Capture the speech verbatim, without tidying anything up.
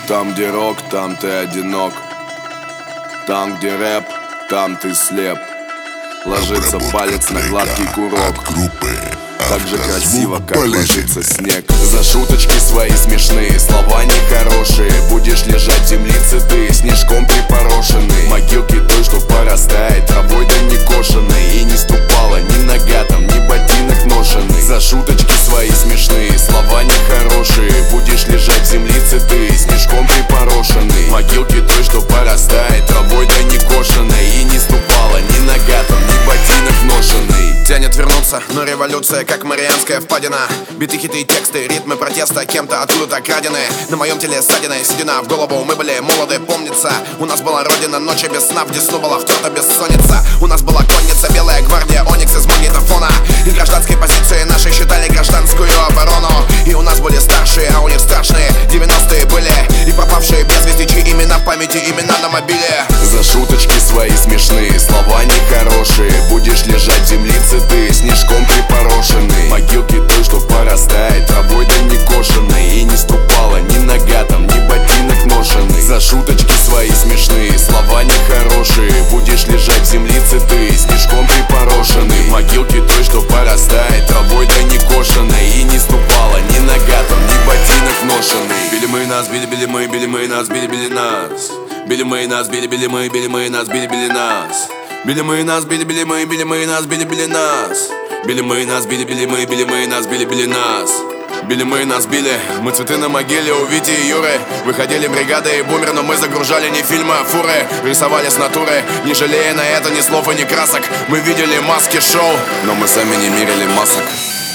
Там, где рок, там ты одинок. Там, где рэп, там ты слеп. Ложится палец на гладкий курок. Так же красиво, как ложится снег. За шуточки свои смешные, слова нехорошие. Будешь лежать в землице ты, снежком припорошенный. Могилки той, что порастает травой да не кошеной. И не ступала ни нога там, ни ботинок ношеный. За шуточки свои смешные, слова нехорошие. Будешь лежать в землице ты, снежком припорошенный. Могилки той, что порастает травой да не кошеной. И не ступала ни нога там, ни ботинок ношеный. Тянет вернуться, но революция, как Марианская впадина. Биты, хиты, тексты, ритмы протеста кем-то откуда-то крадены. На моем теле ссадины, седина в голову. Мы были молоды, помнится. У нас была родина, ночи без сна. В десну была вторта бессонница. У нас была конница, белая гвардия, оникс из магнитофона. И гражданской позиции нашей считали гражданскую оборону. И у нас были старшие, а у них страшные девяностые были. И пропавшие без вести, чьи имена в памяти, имена на мобиле. За шуточки свои смешные, слова нехорошие. Будешь лежать в землице ты, снежком припорошенный. Могилки той, что порастает травой да не кошеной. И не ступала ни нога там, ни ботинок ношеный. За шуточки свои смешные, слова нехорошие. Будешь лежать в землице ты, снежком припорошенный. Могилки той, что порастает травой да не кошеной. И не ступала ни нога там, ни ботинок ношеный. Били мы нас, били, били мы, били мы нас, били, били нас. Били мы нас, били, били мы, били мы нас, били, били нас. Били мы нас, били, били мы, били мы нас, били, били нас. Били мы нас, били, били мы, били мы нас, били, били нас. Били мы нас, били, мы цветы на могиле у Вити и Юры. Выходили бригады и бумер, но мы загружали не фильмы, а фуры. Рисовали с натуры, не жалея на это ни слов и ни красок. Мы видели маски шоу, но мы сами не мерили масок.